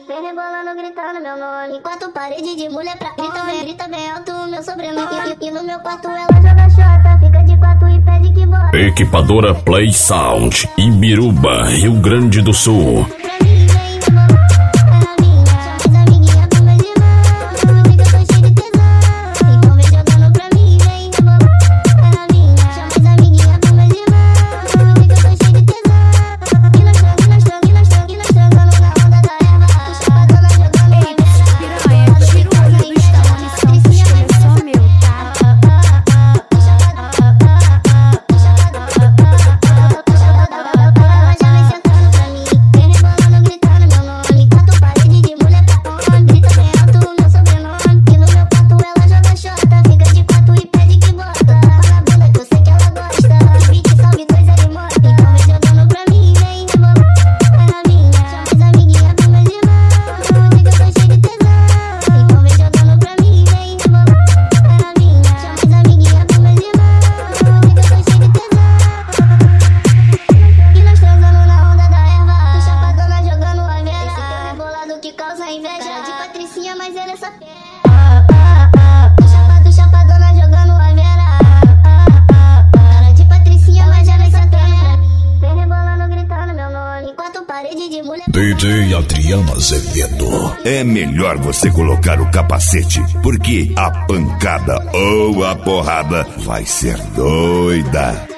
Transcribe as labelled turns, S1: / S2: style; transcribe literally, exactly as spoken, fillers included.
S1: Vem rebolando, gritando meu nome. Quatro paredes de mulher pra grita bem, grita bem alto o meu sobrenome. E, e no meu quarto ela joga chota, fica de quatro e pede que bota.
S2: Equipadora Play Sound, Ibiruba, Rio Grande do Sul.
S1: Mas ela é só Chapa, chapadona jogando a vera. Cara de patricinha, mas ela é satana. Vem rebolando, gritando meu nome. Quatro paredes de mulher.
S2: D J Adriano Azevedo.
S3: É melhor você colocar o capacete, porque a pancada ou a porrada vai ser doida.